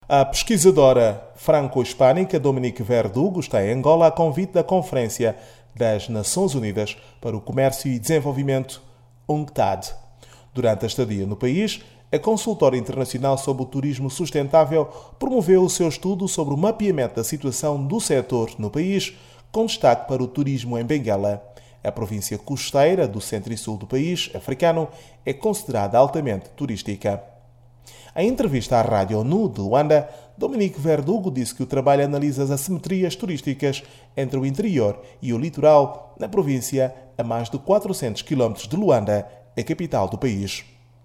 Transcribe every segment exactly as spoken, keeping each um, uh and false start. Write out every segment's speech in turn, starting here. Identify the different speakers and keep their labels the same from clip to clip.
Speaker 1: A pesquisadora franco-hispânica Dominique Verdugo está em Angola a convite da Conferência das Nações Unidas para o Comércio e Desenvolvimento, UNCTAD. Durante a estadia no país, a consultora internacional sobre o turismo sustentável promoveu o seu estudo sobre o mapeamento da situação do setor no país, com destaque para o turismo em Benguela. A província costeira do centro e sul do país africano é considerada altamente turística. Em entrevista à Rádio ONU de Luanda, Dominique Verdugo disse que o trabalho analisa as assimetrias turísticas entre o interior e o litoral na província a mais de quatrocentos quilómetros de Luanda, a capital do país.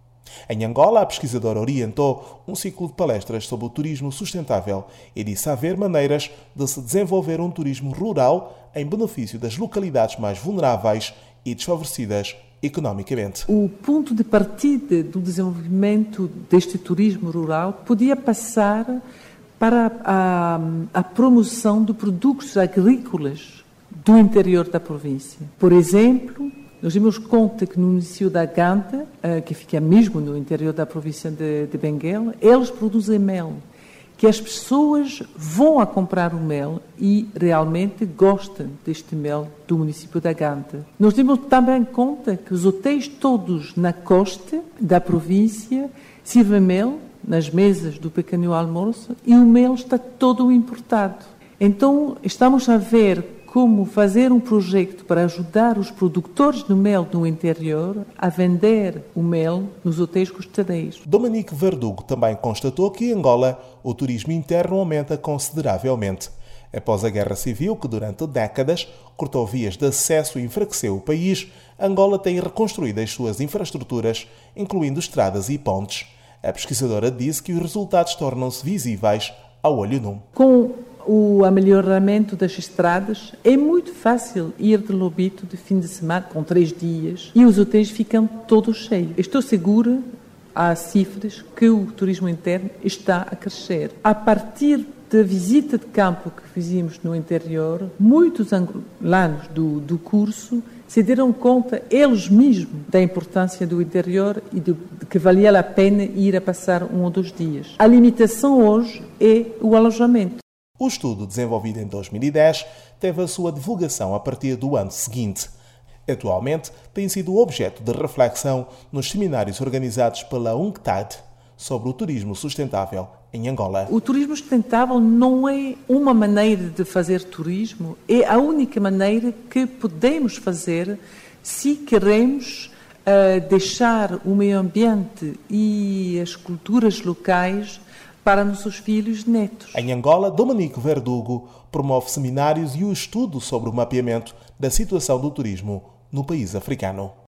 Speaker 1: Em Angola, a pesquisadora orientou um ciclo de palestras sobre o turismo sustentável e disse haver maneiras de se desenvolver um turismo rural em benefício das localidades mais vulneráveis e desfavorecidas economicamente.
Speaker 2: O ponto de partida do desenvolvimento deste turismo rural podia passar para a, a promoção de produtos agrícolas do interior da província. Por exemplo, nós temos conta que no município da Ganta, que fica mesmo no interior da província de, de Benguela, eles produzem mel, que as pessoas vão a comprar o mel e realmente gostam deste mel do município da Ganta. Nós temos também conta que os hotéis todos na costa da província servem mel nas mesas do pequeno almoço e o mel está todo importado. Então, estamos a ver como fazer um projeto para ajudar os produtores de mel no interior a vender o mel nos hotéis costeiros.
Speaker 1: Dominique Verdugo também constatou que em Angola o turismo interno aumenta consideravelmente. Após a Guerra Civil, que durante décadas cortou vias de acesso e enfraqueceu o país, Angola tem reconstruído as suas infraestruturas, incluindo estradas e pontes. A pesquisadora disse que os resultados tornam-se visíveis ao olho nu.
Speaker 2: Com o melhoramento das estradas, é muito fácil ir de Lobito de fim de semana, com três dias, e os hotéis ficam todos cheios. Estou segura, há cifras, que o turismo interno está a crescer. A partir da visita de campo que fizemos no interior, muitos angolanos do, do curso se deram conta, eles mesmos, da importância do interior e de, de que valia a pena ir a passar um ou dois dias. A limitação hoje é o alojamento.
Speaker 1: O estudo, desenvolvido em dois mil e dez, teve a sua divulgação a partir do ano seguinte. Atualmente, tem sido objeto de reflexão nos seminários organizados pela UNCTAD sobre o turismo sustentável em Angola.
Speaker 2: O turismo sustentável não é uma maneira de fazer turismo, é a única maneira que podemos fazer se queremos uh, deixar o meio ambiente e as culturas locais para nossos filhos e netos.
Speaker 1: Em Angola, Dominique Verdugo promove seminários e o estudo sobre o mapeamento da situação do turismo no país africano.